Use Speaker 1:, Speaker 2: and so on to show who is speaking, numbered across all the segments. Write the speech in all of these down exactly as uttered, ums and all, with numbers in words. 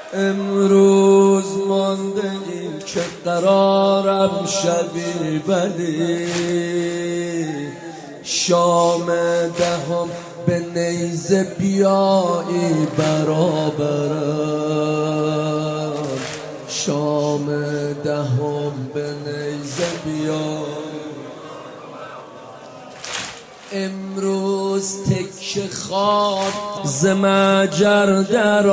Speaker 1: امروز مانده این که قرارم شبی بلی، شام دهم به نیزه بیایی برابرم، شام دهم به نیزه بیایی. امروز تک خاک ز مجر در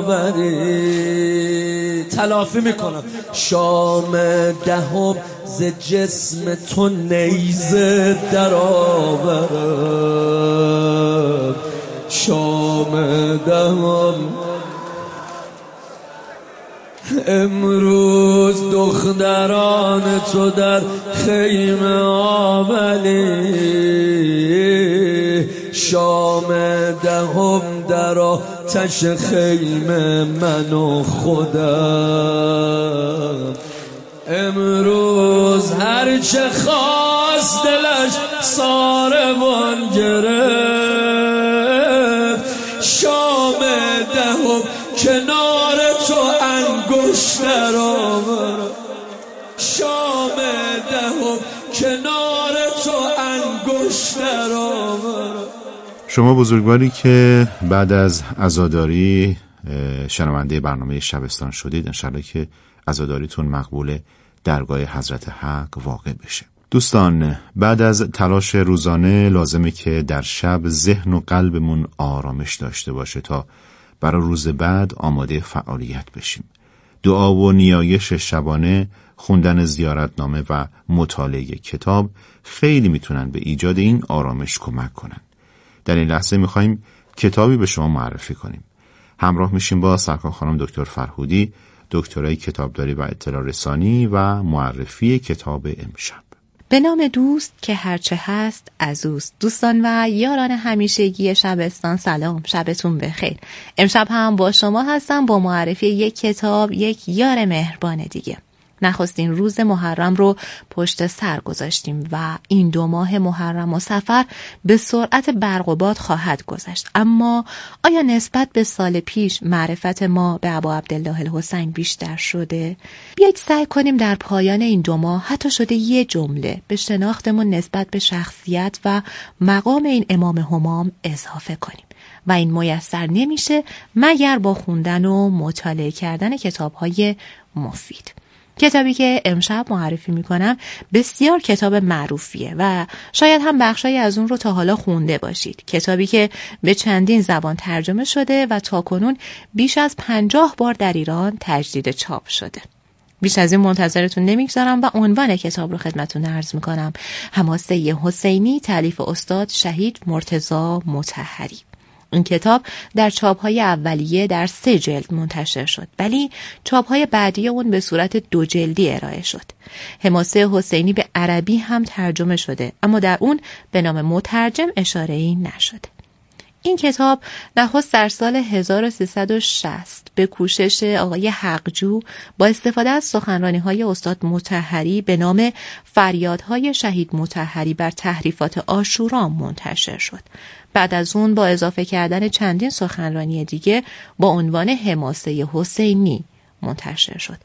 Speaker 1: آوری، تلافی میکنم، شام دهم ز جسم تو نیزه در آورم، شام دهم. امروز دختران تو در خیمه آولی، شام دهم در آتش خیمه من و خودم. امروز هرچه خواست دلش ساربان گرفت، شام دهم کنار تو انگشتر آورم، شام دهم کنار تو انگشتر آورم.
Speaker 2: شما بزرگواری که بعد از عزاداری شنونده برنامه شبستان شدید، انشالله که عزاداریتون مقبول درگاه حضرت حق واقع بشه. دوستان، بعد از تلاش روزانه لازمه که در شب ذهن و قلبمون آرامش داشته باشه تا برای روز بعد آماده فعالیت بشیم. دعا و نیایش شبانه، خوندن زیارتنامه و مطالعه کتاب خیلی میتونن به ایجاد این آرامش کمک کنن. در این لحظه میخوایم کتابی به شما معرفی کنیم. همراه میشیم با سرکار خانم دکتر فرهودی، دکترای کتابداری و اطلاع رسانی و معرفی کتاب امشب.
Speaker 3: به نام دوست که هرچه هست از اوست. دوستان و یاران همیشگی شبستان سلام، شبتون بخیر. امشب هم با شما هستم با معرفی یک کتاب، یک یار مهربان دیگه. نخستین روز محرم رو پشت سر گذاشتیم و این دو ماه محرم و صفر به سرعت برق و باد خواهد گذشت. اما آیا نسبت به سال پیش معرفت ما به ابا عبدالله الحسین بیشتر شده؟ بیایید سعی کنیم در پایان این دو ماه حتی شده یه جمله به شناختمون نسبت به شخصیت و مقام این امام همام اضافه کنیم. و این میسر نمیشه مگر با خوندن و مطالعه کردن کتاب‌های مفید. کتابی که امشب معرفی میکنم بسیار کتاب معروفیه و شاید هم بخشایی از اون رو تا حالا خونده باشید. کتابی که به چندین زبان ترجمه شده و تاکنون بیش از پنجاه بار در ایران تجدید چاپ شده. بیش از این منتظرتون نمیگذارم و عنوان کتاب رو خدمتتون عرض میکنم: حماسه حسینی، تالیف استاد شهید مرتضی مطهری. این کتاب در چاپ‌های اولیه در سه جلد منتشر شد، ولی چاپ‌های بعدی اون به صورت دو جلدی ارائه شد. حماسه حسینی به عربی هم ترجمه شده، اما در اون به نام مترجم اشاره‌ای نشده. این کتاب نخست در سال هزار و سیصد و شصت به کوشش آقای حقجو با استفاده از سخنرانی‌های استاد مطهری به نام فریادهای شهید مطهری بر تحریفات عاشورا منتشر شد. بعد از اون با اضافه کردن چندین سخنرانی دیگه با عنوان حماسه حسینی منتشر شد.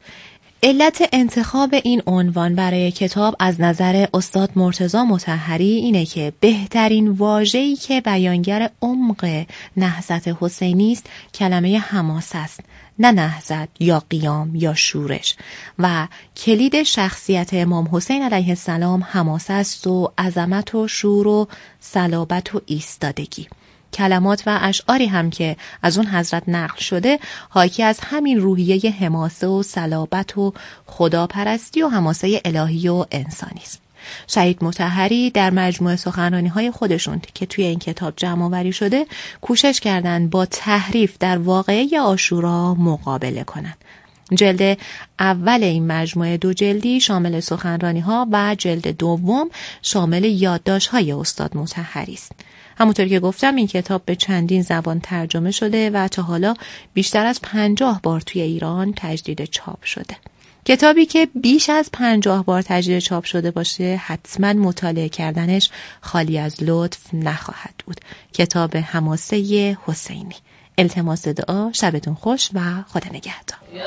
Speaker 3: علت انتخاب این عنوان برای کتاب از نظر استاد مرتضی مطهری اینه که بهترین واژه‌ای که بیانگر عمق نهضت حسینی است کلمه حماسه است، نه نهضت یا قیام یا شورش، و کلید شخصیت امام حسین علیه السلام حماسه است و عظمت و شور و صلابت و ایستادگی. کلمات و اشعاری هم که از اون حضرت نقل شده حاکی از همین روحیه حماسه و صلابت و خداپرستی و حماسه الهی و انسانی است. شهید مطهری در مجموعه سخنرانی‌های خودشون که توی این کتاب جمع آوری شده کوشش کردند با تحریف در واقعه عاشورا مقابله کنند. جلد اول این مجموعه دو جلدی شامل سخنرانی‌ها و جلد دوم شامل یادداشت‌های استاد مطهری است. همونطور که گفتم این کتاب به چندین زبان ترجمه شده و تا حالا بیشتر از پنجاه بار توی ایران تجدید چاپ شده. کتابی که بیش از پنجاه بار تجدید چاپ شده باشه حتما مطالعه کردنش خالی از لطف نخواهد بود. کتاب حماسه حسینی. التماس دعا، شبتون خوش و خدا نگهدار.
Speaker 1: یا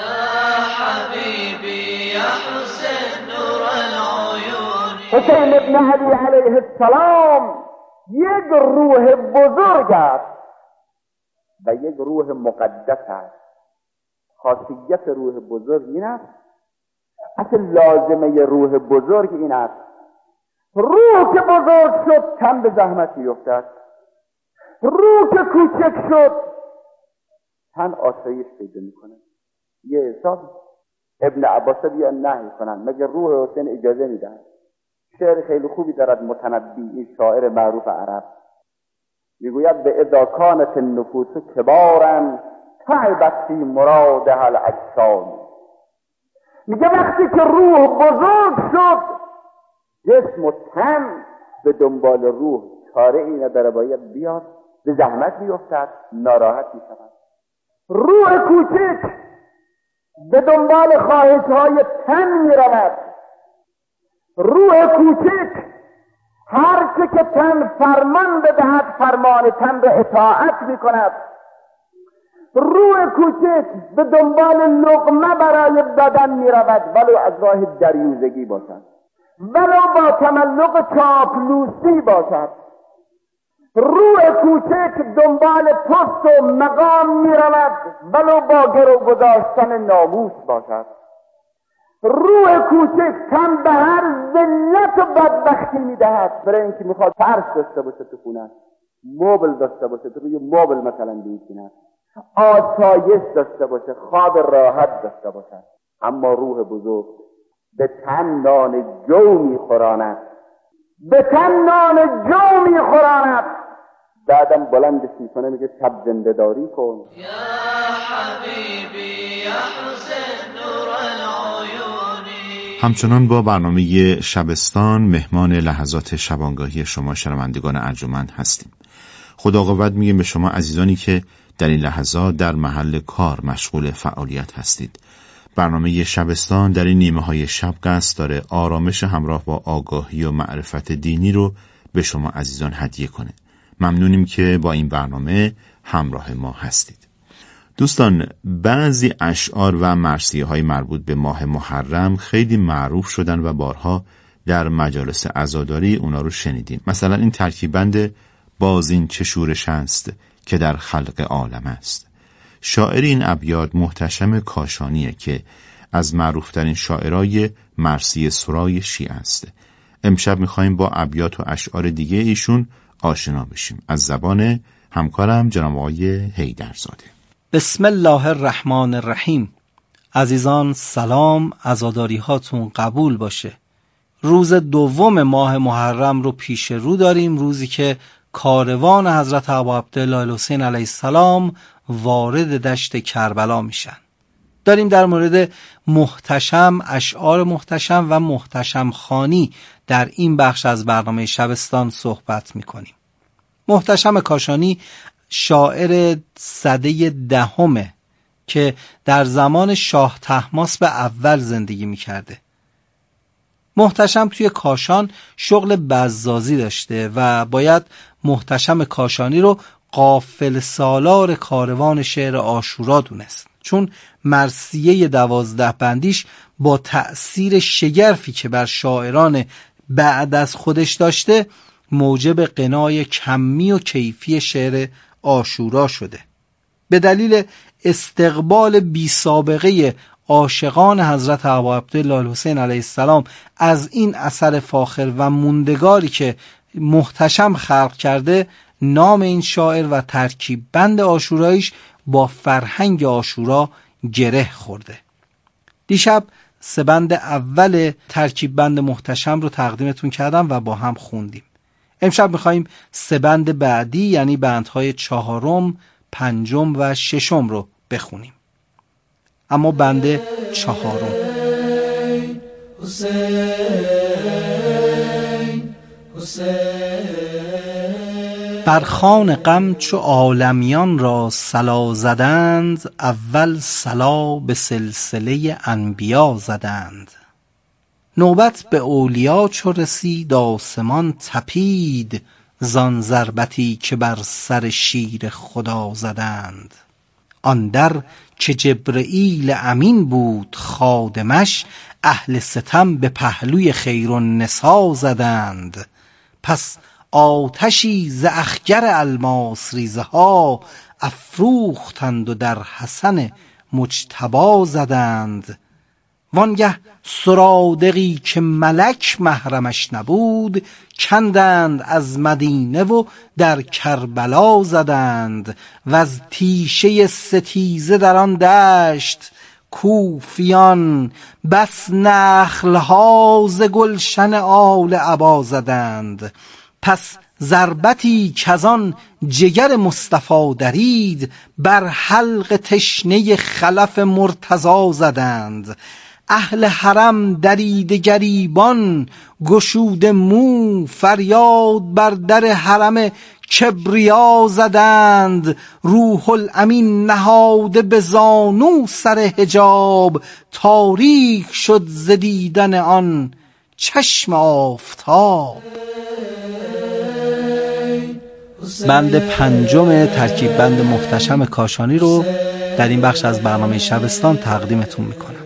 Speaker 1: حبیبی یا حسین نور العیون.
Speaker 4: حسین ابن علی علیه السلام یک روح بزرگ است و یک روح مقدس است. خاصیت روح بزرگ این است، اصل لازمه روح بزرگ این است، روح که بزرگ شد تن به زحمت میافتد، روح که کوچک شد تن آسایش پیدا میکنه. یه حساب ابن عباس بیا نهی کنن مگر روح حسین اجازه میدن. شعر خیلی خوبی دارد متنبی، این شاعر معروف عرب، میگوید به اذا کانت النفوس کبارا تعبت فی مرادها الاجسام. میگه وقتی که روح بزرگ شد جسم و تن به دنبال روح چاره ای نداره، باید بیاد به زحمت میافتد، ناراحت میشود. روح کوچک به دنبال خواهش‌های تن میرود. روح کوچک هر چه که تن فرمان بدهد فرمان تن را اطاعت میکند. روح کوچک به دنبال لقمه برای دادن میرود، ولو از راه دریوزگی باشد، ولو با تملق چاپلوسی باشد. روح کوچک دنبال پست و مقام میرود، ولو با گرو گذاشتن ناموس باشد. روح کوچک تن به هر ذلت و بدبختی میدهد، برای اینکه میخواد فرش داشته باشه تو خونه، مبل داشته باشه، تو روی مبل مثلا بنشیند، آسایش داشته باشه، خواب راحت داشته باشه. اما روح بزرگ به تن نان جو میخوراند، به تن نان جو میخوراند، بعدم بلندش میکنه میگه شب زنده داری کن.
Speaker 1: یا حبیبی یا حسین نور العیونی.
Speaker 2: همچنان با برنامه شبستان مهمان لحظات شبانگاهی شما شنوندگان ارجمند هستیم. خدا قوت میگیم به شما عزیزانی که در این لحظات در محل کار مشغول فعالیت هستید. برنامه شبستان در این نیمه های شب قصد داره آرامش همراه با آگاهی و معرفت دینی رو به شما عزیزان هدیه کنه. ممنونیم که با این برنامه همراه ما هستید. دوستان، بعضی اشعار و مرثیه های مربوط به ماه محرم خیلی معروف شدن و بارها در مجالس عزاداری اونا رو شنیدیم. مثلا این ترکیبند باز این چه شورش است که در خلق عالم است. شاعر این ابیات محتشم کاشانیه که از معروفترین شاعرای مرثیه سرای شیعه است. امشب میخوایم با ابیات و اشعار دیگه ایشون آشنا بشیم از زبان همکارم جناب آقای حیدرزاده.
Speaker 5: بسم الله الرحمن الرحیم. عزیزان سلام، عزاداری هاتون قبول باشه. روز دوم ماه محرم رو پیش رو داریم، روزی که کاروان حضرت ابا عبدالله الحسین علیه السلام وارد دشت کربلا میشن. داریم در مورد محتشم، اشعار محتشم و محتشم خانی در این بخش از برنامه شبستان صحبت میکنیم. محتشم کاشانی شاعر سده دهمه که در زمان شاه طهماسب اول زندگی میکرده. محتشم توی کاشان شغل بزازی داشته و باید محتشم کاشانی رو قافل سالار کاروان شعر عاشورا دونست، چون مرثیه دوازده بندیش با تأثیر شگرفی که بر شاعران بعد از خودش داشته موجب غنای کمی و کیفی شعر عاشورا شده. به دلیل استقبال بی سابقه عاشقان حضرت ابا عبدالله الحسین علیه السلام از این اثر فاخر و موندگاری که محتشم خلق کرده، نام این شاعر و ترکیب بند عاشوراییش با فرهنگ عاشورا گره خورده. دیشب سه بند اول ترکیب بند محتشم رو تقدیمتون کردم و با هم خوندیم. امشب میخواییم سه بند بعدی یعنی بندهای چهارم، پنجم و ششم رو بخونیم. اما بند چهارم: بر خوان غم چو عالمیان را صلا زدند، اول صلا به سلسله انبیا زدند. نوبت به اولیا چو رسید آسمان تپید، زان ضربتی که بر سر شیر خدا زدند. آن در که جبرئیل امین بود خادمش، اهل ستم به پهلوی خیرالنسا زدند. پس آتشی ز اخگر الماس ریزه ها، افروختند و در حسن مجتبی زدند. وانگه سرادقی که ملک محرمش نبود، کندند از مدینه و در کربلا زدند. و از تیشه ستیزه در آن دشت کوفیان، بس نخلها ز گلشن آل عبا زدند. پس ضربتی کزان جگر مصطفی درید، بر حلق تشنه خلف مرتضی زدند. اهل حرم دریده گریبان گشوده مو، فریاد بر در حرم کبریا زدند. روح الامین نهاده به زانو سر حجاب، تاریک شد ز دیدن آن چشم آفتاب. بند پنجم ترکیب بند محتشم کاشانی رو در این بخش از برنامه شبستان تقدیمتون میکنم.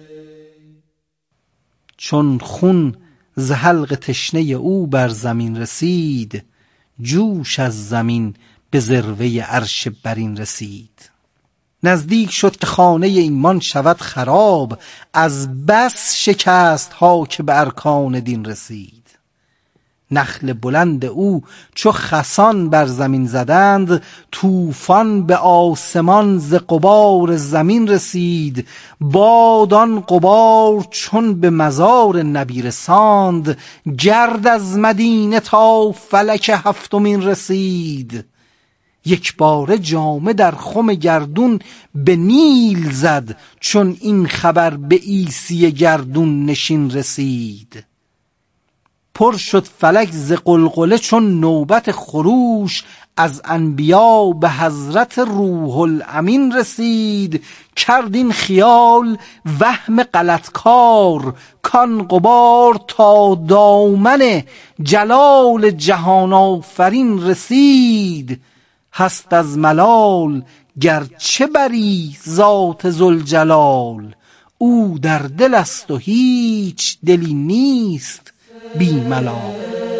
Speaker 5: چون خون ز حلق تشنه او بر زمین رسید، جوش از زمین به ذروه عرش برین رسید. نزدیک شد که خانه ایمان شود خراب، از بس شکست ها که به ارکان دین رسید. نخل بلند او چو خسان بر زمین زدند، طوفان به آسمان ز غبار زمین رسید. باد آن غبار چون به مزار نبی رساند، گرد از مدینه تا فلک هفتمین رسید. یک باره جامه در خم گردون به نیل زد، چون این خبر به عیسی گردون نشین رسید. پر شد فلک ز قلقله چون نوبت خروش، از انبیا به حضرت روح الامین رسید. کرد این خیال وهم غلطکار، کان غبار تا دامن جلال جهان آفرین رسید. هست از ملال گرچه بری ذات ذوالجلال، او در دل است و هیچ دلی نیست بی ملال.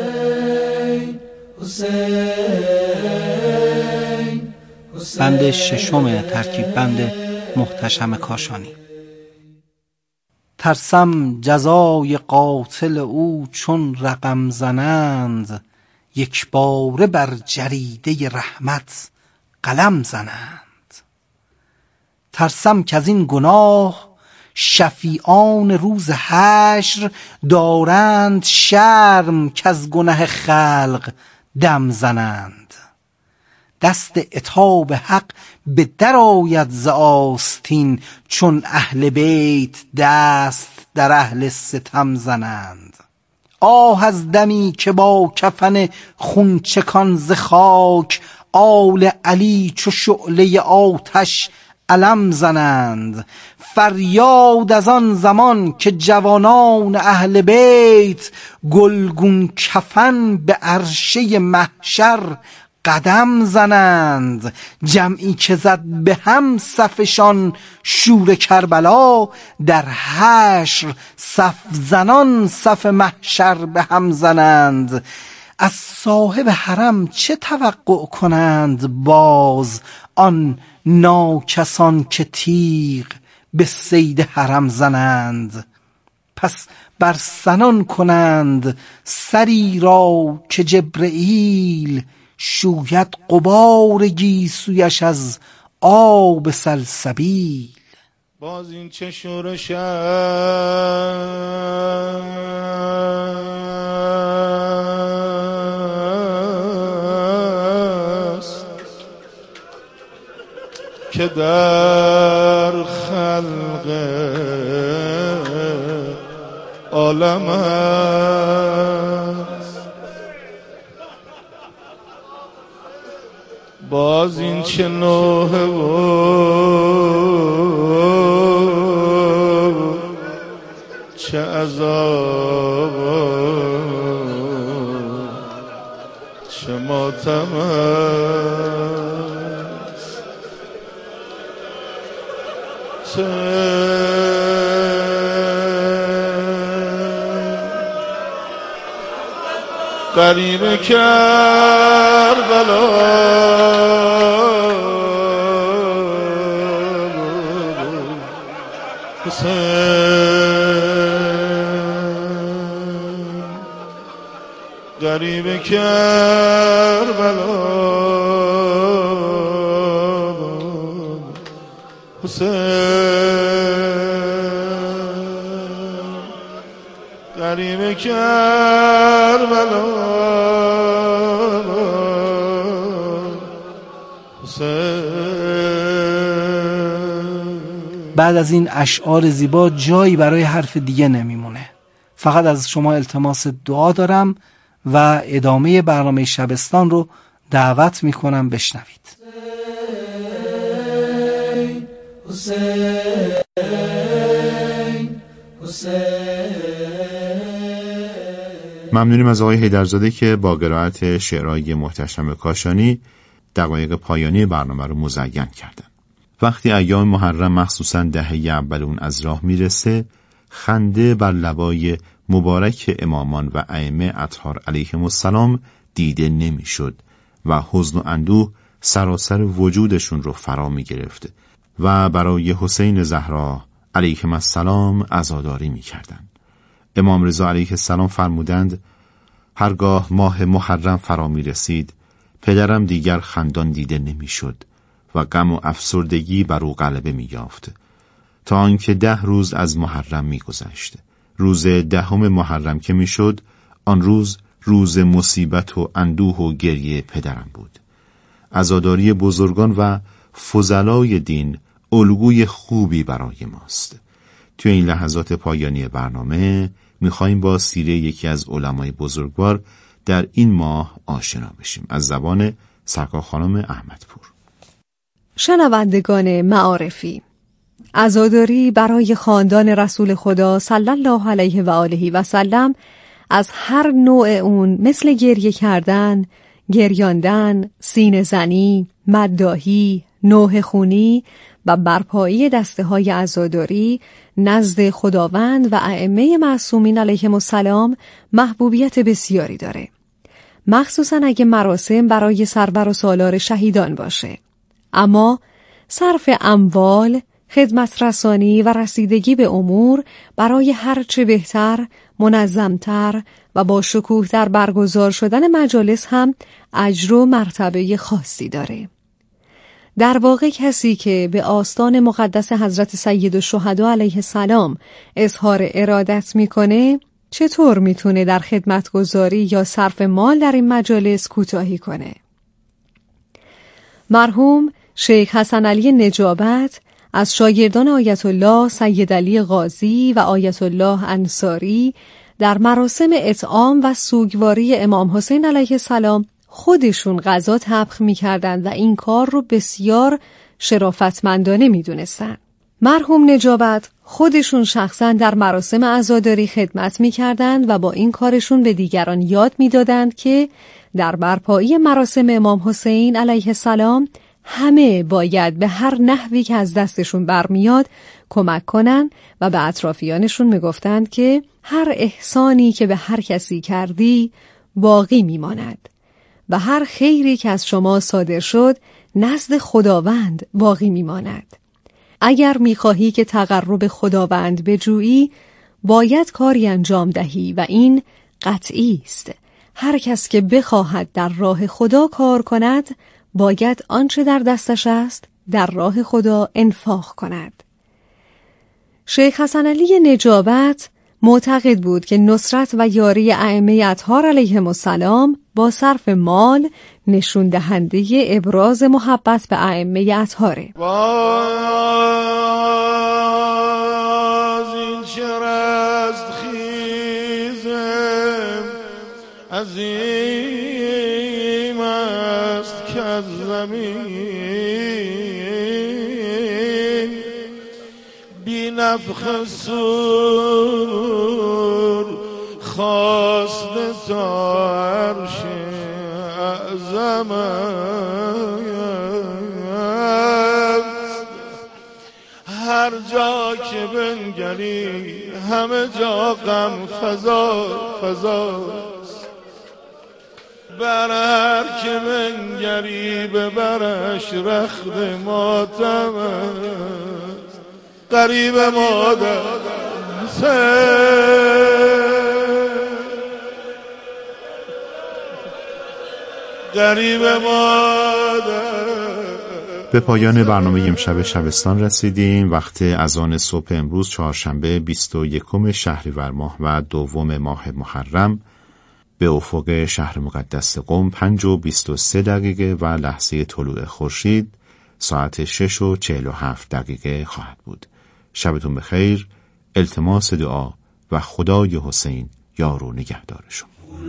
Speaker 5: بند ششم ترکیب بند محتشم کاشانی. ترسم جزای قاتل او چون رقم زنند، یک باره بر جریده رحمت قلم زنند. ترسم که از این گناه شفیعان روز حشر، دارند شرم که از گناه خلق دم زنند. دست عتاب حق به در آید ز آستین، چون اهل بیت دست در اهل ستم زنند. آه از دمی که با کفن خونچکان ز خاک، آل علی چو شعله آتش علم زنند. فریاد از آن زمان که جوانان اهل بیت، گلگون کفن به عرشه محشر قدم زنند. جمعی که زد به هم صفشان شور کربلا، در حشر صف زنان صف محشر به هم زنند. از صاحب حرم چه توقع کنند باز، آن ناکسان که تیغ به صید حرم زنند. پس بر سنان کنند سری را که جبرئیل، شوید غبار گیسویش از آب سلسبیل.
Speaker 6: باز این چه شورش است که در خلق عالم است. باز این چه نوحه و چه عذاب چه غریب کربلا حسین غریب کربلا حسین غریب کربلا
Speaker 5: بعد از این اشعار زیبا جایی برای حرف دیگه نمیمونه. فقط از شما التماس دعا دارم و ادامه برنامه شبستان رو دعوت میکنم بشنوید.
Speaker 1: حسین حسین
Speaker 2: ممنونیم از آقای حیدرزاده که با قرائت شعرهای محتشم کاشانی دقایق پایانی برنامه رو مزین کردن. وقتی ایام محرم مخصوصا دهه اول اون از راه میرسه، خنده بر لبای مبارک امامان و ائمه اطهار علیهم السلام دیده نمیشد و حزن و اندوه سراسر وجودشون رو فرا می گرفت و برای حسین زهرا علیهم السلام عزاداری می کردن. امام رضا علیه السلام فرمودند هرگاه ماه محرم فرا می رسید پدرم دیگر خندان دیده نمی شد و غم و افسردگی بر او غلبه می یافت تا آنکه ده روز از محرم می گذشت. روز دهم محرم که می شد آن روز روز مصیبت و اندوه و گریه پدرم بود. عزاداری بزرگان و فضلای دین الگوی خوبی برای ماست. توی این لحظات پایانی برنامه میخواییم با سیره یکی از علمای بزرگوار در این ماه آشنا بشیم از زبان سرکار خانم احمدپور.
Speaker 7: شنوندگان معارفی، عزاداری برای خاندان رسول خدا صلی الله علیه و آله و سلم از هر نوع اون مثل گریه کردن، گریاندن، سینه زنی، مداحی، نوحه خونی و برپایی دسته های عزاداری نزد خداوند و ائمه معصومین علیهم السلام محبوبیت بسیاری داره، مخصوصا اگه مراسم برای سرور و سالار شهیدان باشه. اما صرف اموال، خدمت رسانی و رسیدگی به امور برای هرچه بهتر، منظمتر و با شکوه در برگزار شدن مجالس هم اجر و مرتبه خاصی داره. در واقع کسی که به آستان مقدس حضرت سید الشهدا علیه السلام اظهار ارادت میکنه چطور میتونه در خدمتگزاری یا صرف مال در این مجالس کوتاهی کنه؟ مرحوم شیخ حسن علی نجابت از شاگردان آیت الله سید علی غازی و آیت الله انصاری در مراسم اطعام و سوگواری امام حسین علیه السلام خودشون غذا طبخ می‌کردند و این کار رو بسیار شرافتمندانه می‌دونستند. مرحوم نجابت خودشون شخصا در مراسم عزاداری خدمت می‌کردند و با این کارشون به دیگران یاد می‌دادند که در برپایی مراسم امام حسین علیه السلام همه باید به هر نحوی که از دستشون برمیاد کمک کنن و به اطرافیانشون میگفتند که هر احسانی که به هر کسی کردی باقی میماند و هر خیری که از شما صادر شد نزد خداوند باقی میماند. اگر میخواهی که تقرب خداوند بجویی باید کاری انجام دهی و این قطعی است. هر کس که بخواهد در راه خدا کار کند باید آنچه در دستش است در راه خدا انفاق کند. شیخ حسن علی نجابت معتقد بود که نصرت و یاری ائمه اطهار علیهم السلام با صرف مال نشون دهنده ابراز محبت به ائمه اطهاره.
Speaker 6: باز این چه رستخیزم عظیم است که از زمین بی نفخ سرور خواست تا عرش اعظم است. هر جا که بنگری همه جا غم فضا فضاست، بر هر که بنگری به برش رخت ماتم است. غریب مادر غریب مادر.
Speaker 2: به پایان برنامه امشب شبستان رسیدیم. وقت اذان صبح امروز چهارشنبه بیست و یکم شهریور ماه و دوم ماه محرم به افق شهر مقدس قم پنج و بیست و سه دقیقه و لحظه طلوع خورشید ساعت شش و چهل و هفت دقیقه خواهد بود. شبتون بخیر. التماس دعا و خدای حسین یار و نگهدارشون.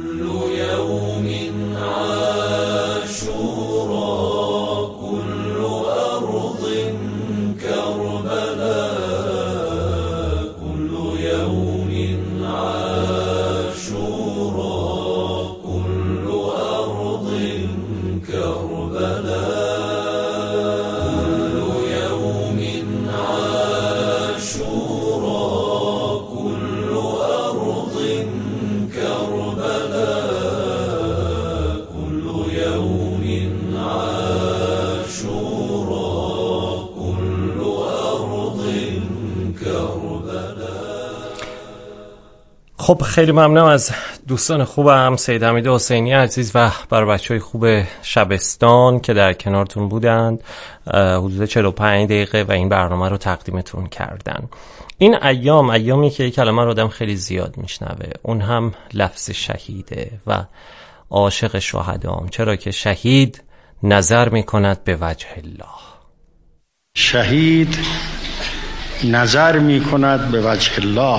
Speaker 8: خب خیلی ممنونم از دوستان خوبم سید حمید حسینی عزیز و برای بچهای خوب شبستان که در کنارتون بودند حدود چهل و پنج دقیقه و این برنامه رو تقدیمتون کردن. این ایام ایامی که یک کلمه رو آدم خیلی زیاد میشنوه، اون هم لفظ شهیده و عاشق شهدام، چرا که شهید نظر میکند به وجه الله.
Speaker 9: شهید نظر میکند به وجه الله.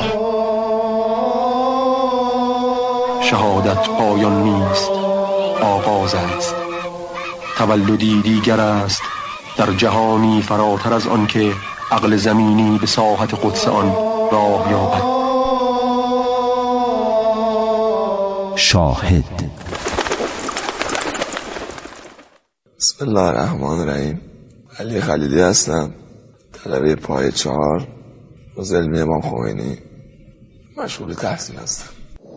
Speaker 10: شهادت پایان نیست، آغاز است. تولدی دیگر است در جهانی فراتر از آن که عقل زمینی به ساحت قدس آن راه یابد.
Speaker 11: شاهد.
Speaker 12: بسم الله الرحمن الرحیم. علی خلیلی هستم، طلبه پایه چهار از علم امام خمینی، مشغول تحصیل هستم.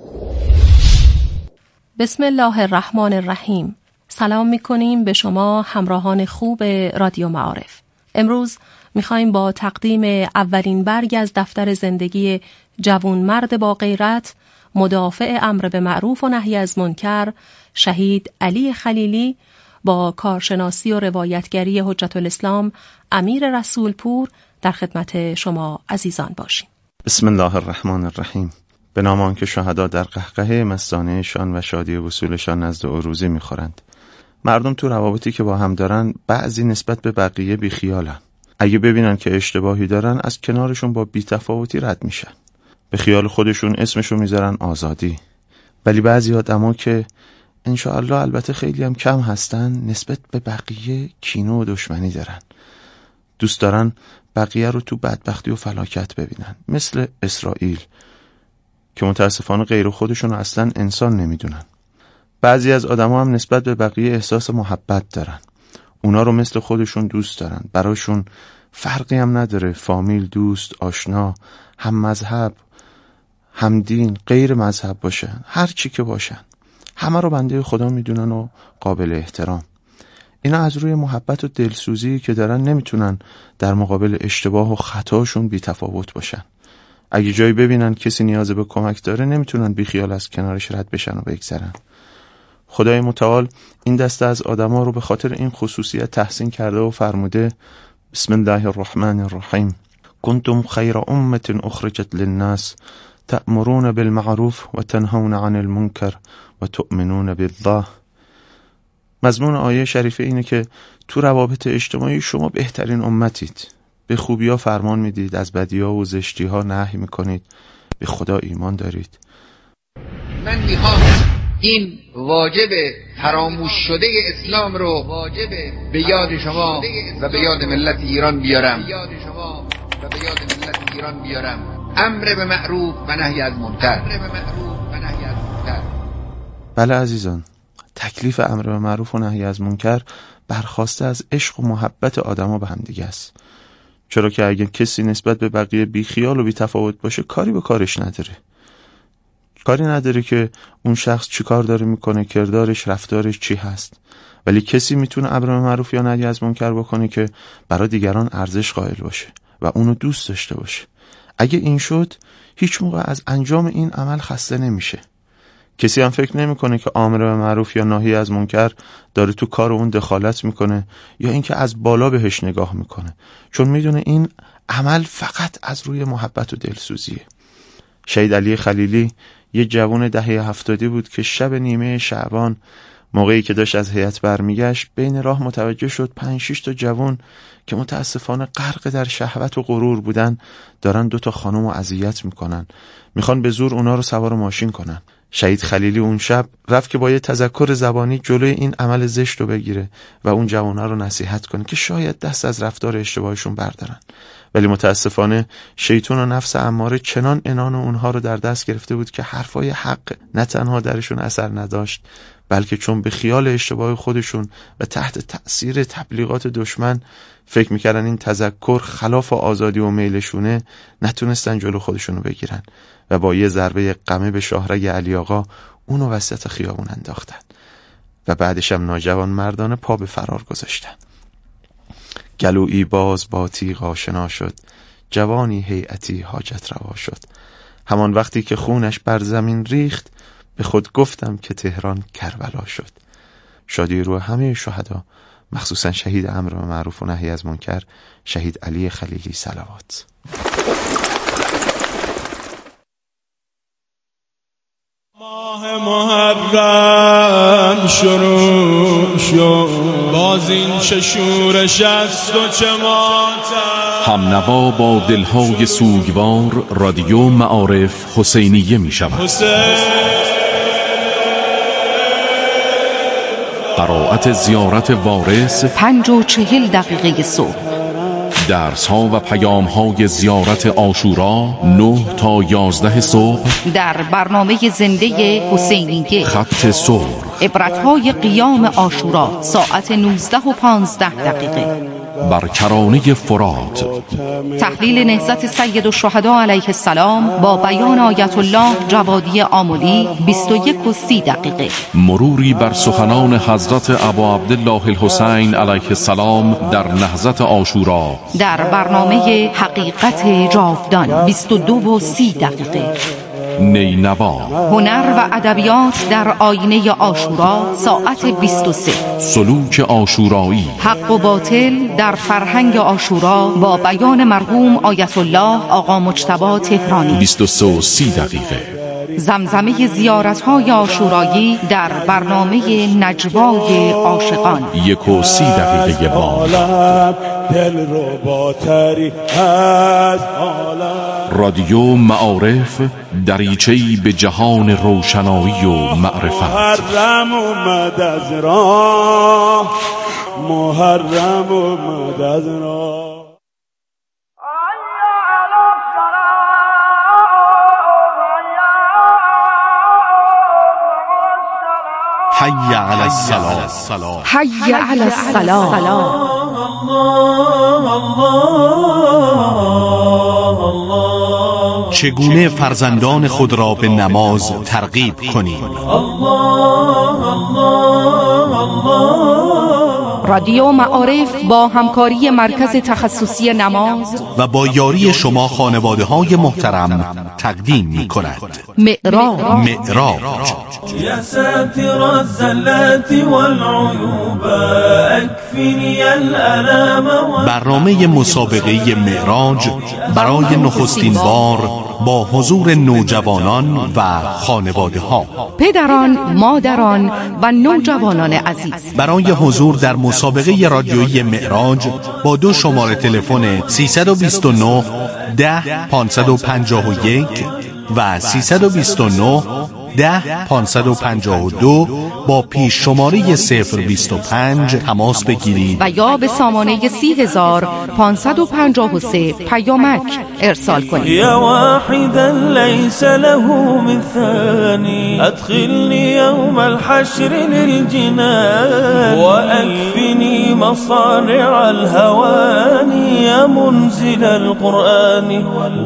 Speaker 13: بسم الله الرحمن الرحیم. سلام میکنیم به شما همراهان خوب رادیو معارف. امروز میخوایم با تقدیم اولین برگ از دفتر زندگی جوان مرد با غیرت، مدافع امر به معروف و نهی از منکر، شهید علی خلیلی، با کارشناسی و روایتگری حجت الاسلام امیر رسولپور در خدمت شما عزیزان باشیم.
Speaker 14: بسم الله الرحمن الرحیم. به نام آنکه شهدا در قهقه مستانه‌شان و شادی وصولشان نزد عروضی می‌خورند. مردم تو روابطی که با هم دارن بعضی نسبت به بقیه بیخیالن. اگه ببینن که اشتباهی دارن از کنارشون با بی‌تفاوتی رد میشن. به خیال خودشون اسمشو میذارن آزادی. ولی بعضی آدما که انشاءالله البته خیلی هم کم هستن نسبت به بقیه کینه و دشمنی دارن. دوست دارن بقیه رو تو بدبختی و فلاکت ببینن، مثل اسرائیل که متاسفانه غیر خودشون اصلا انسان نمیدونن. بعضی از آدما هم نسبت به بقیه احساس محبت دارن، اونا رو مثل خودشون دوست دارن، براشون فرقی هم نداره فامیل، دوست، آشنا، هم مذهب، هم دین، غیر مذهب باشن، هر چی که باشن همه رو بنده خدا میدونن و قابل احترام. اینا از روی محبت و دلسوزی که دارن نمیتونن در مقابل اشتباه و خطاشون بی تفاوت باشن. اگه جایی ببینن کسی نیاز به کمک داره نمیتونن بی خیال از کنارش رد بشن و بگذرن. خدای متعال این دسته از آدما رو به خاطر این خصوصیت تحسین کرده و فرموده بسم الله الرحمن الرحیم کنتم خیر امة اخرجت للناس تأمرون بالمعروف و تنهون عن المنکر و تؤمنون بالله. مضمون آیه شریفه اینه که تو روابط اجتماعی شما بهترین امتید، به خوبی‌ها فرمان میدید، از بدی‌ها و زشتی‌ها نهی میکنید، به خدا ایمان دارید.
Speaker 15: من میخوام این واجب فراموش شده اسلام رو واجب به یاد شما و به یاد ملت ایران بیارم به یاد شما و به یاد ملت ایران بیارم امر به معروف و نهی از منکر. امر به معروف و نهی از منکر.
Speaker 14: بله عزیزان، تکلیف امر به معروف و نهی از منکر برخواسته از عشق و محبت آدما به هم دیگه است. چرا که اگه کسی نسبت به بقیه بیخیال و بی‌تفاوت باشه کاری به کارش نداره. کاری نداره که اون شخص چی کار داره میکنه، کردارش، رفتارش چی هست. ولی کسی میتونه امر معروف یا نهی از منکر بکنه که برای دیگران ارزش قائل باشه و اونو دوست داشته باشه. اگه این شد هیچ موقع از انجام این عمل خسته نمیشه. کسی هم فکر نمیکنه که امر به معروف یا نهی از منکر داره تو کار اون دخالت میکنه یا اینکه از بالا بهش نگاه میکنه، چون میدونه این عمل فقط از روی محبت و دلسوزیه. شهید علی خلیلی یه جوان دهه هفتادی بود که شب نیمه شعبان موقعی که داشت از هیئت برمیگشت بین راه متوجه شد پنج شش تا جوان که متاسفانه غرق در شهوت و غرور بودن دارن دو تا خانم رو اذیت میکنن، میخوان به زور اونا رو سوار ماشین کنن. شهید خلیلی اون شب رفت که با یه تذکر زبانی جلوی این عمل زشت رو بگیره و اون جوانا رو نصیحت کنه که شاید دست از رفتار اشتباهشون بردارن. ولی متاسفانه شیطان و نفس اماره چنان عنان اونها رو در دست گرفته بود که حرفای حق نه تنها درشون اثر نداشت، بلکه چون به خیال اشتباه خودشون و تحت تأثیر تبلیغات دشمن فکر میکردن این تذکر خلاف آزادی و میلشونه، نتونستن جلو خودشونو بگیرن و با یه ضربه قمه به شاهرگ علی آقا اونو وسط خیابون انداختن و بعدش هم ناجوان مردانه پا به فرار گذاشتن. گلویی باز با تیغ آشنا شد، جوانی هیئتی حاجت روا شد. همان وقتی که خونش بر زمین ریخت به خود گفتم که تهران کربلا شد. شادی رو همه شهدا، مخصوصا شهید امر به معروف و نهی از منکر شهید علی خلیلی صلوات.
Speaker 6: ماه محرم شروع شد، باز این چه شورش است و چه ماتم.
Speaker 11: همنوا با دلهای سوگوار رادیو معارف حسینیه می شود. قرائت زیارت وارث
Speaker 16: پنج و چهل دقیقه صبح،
Speaker 11: درس ها و پیام های زیارت عاشورا نه تا یازده صبح
Speaker 16: در برنامه زنده حسینیه
Speaker 11: خط سرخ،
Speaker 16: عبرت های قیام عاشورا ساعت نوزده و پانزده دقیقه
Speaker 11: بر کرانه فرات،
Speaker 16: تحلیل نهضت سید الشهدا علیه السلام با بیان آیت الله جوادی آملی بیست و یک و سی دقیقه،
Speaker 11: مروری بر سخنان حضرت ابا عبدالله الحسین علیه السلام در نهضت عاشورا
Speaker 16: در برنامه حقیقت جاودان بیست و دو و سی دقیقه،
Speaker 11: نینوا،
Speaker 16: هنر و ادبیات در آینه عاشورا ساعت بیست و سه،
Speaker 11: سلوک عاشورایی،
Speaker 16: حق و باطل در فرهنگ عاشورا با بیان مرحوم آیت الله آقا مجتبی تهرانی
Speaker 11: بیست و سه و سی دقیقه،
Speaker 16: زمزمه زیارت‌های عاشورایی در برنامه نجوای عاشقان
Speaker 11: یک و سی دقیقه بار. رادیو معارف، دریچه‌ای به جهان روشنایی و معرفت.
Speaker 6: محرم اومد از راه، محرم اومد از راه.
Speaker 11: حی علی الصلاة،
Speaker 16: حی علی الصلاة.
Speaker 11: چگونه فرزندان خود را به نماز ترغیب کنیم؟
Speaker 16: رادیو معارف با همکاری مرکز تخصصی نماز
Speaker 11: و با یاری شما خانواده های محترم تقدیم می کند
Speaker 16: معراج.
Speaker 11: معراج
Speaker 6: یا ساتر الزلات والعیوب اکفنی الالم.
Speaker 11: برنامه مسابقه معراج برای نخستین بار با حضور نوجوانان و خانواده ها،
Speaker 16: پدران، مادران و نوجوانان عزیز.
Speaker 11: برای حضور در مسابقه رادیویی معراج با دو شماره تلفن سیصد و بیست و نه ده پانصد و پنجاه و یک و سیصد و بیست و نه ده پانصد و پنجاه و دو با پیش شماره صفر بیست و پنج تماس بگیرید
Speaker 16: و یا به سامانه سی هزار پانصد و پنجاه و سه پیامک ارسال کنید.
Speaker 6: یا واحدا لیس له مثانی ادخلنی یوم الحشر للجنان و اکفنی مصانع الهوانی یا منزل القرآن